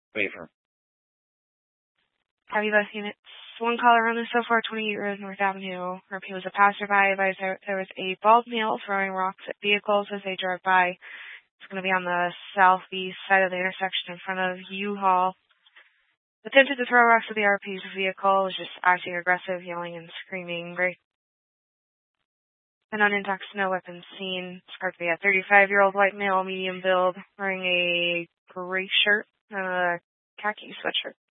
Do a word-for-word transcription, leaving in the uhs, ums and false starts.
Waiver. Have you both units? One caller on the so far twenty-eight Road North Avenue. Repeat, was a passerby advised there, there was a bald male throwing rocks at vehicles as they drove by. It's going to be on the southeast side of the intersection in front of U-Haul. Attempted to throw rocks at the R P's vehicle, was just acting aggressive, yelling and screaming. Great. An unintoxicated, no weapons seen. It's going to be a thirty-five-year-old white male, medium build, wearing a gray shirt and a khaki sweatshirt.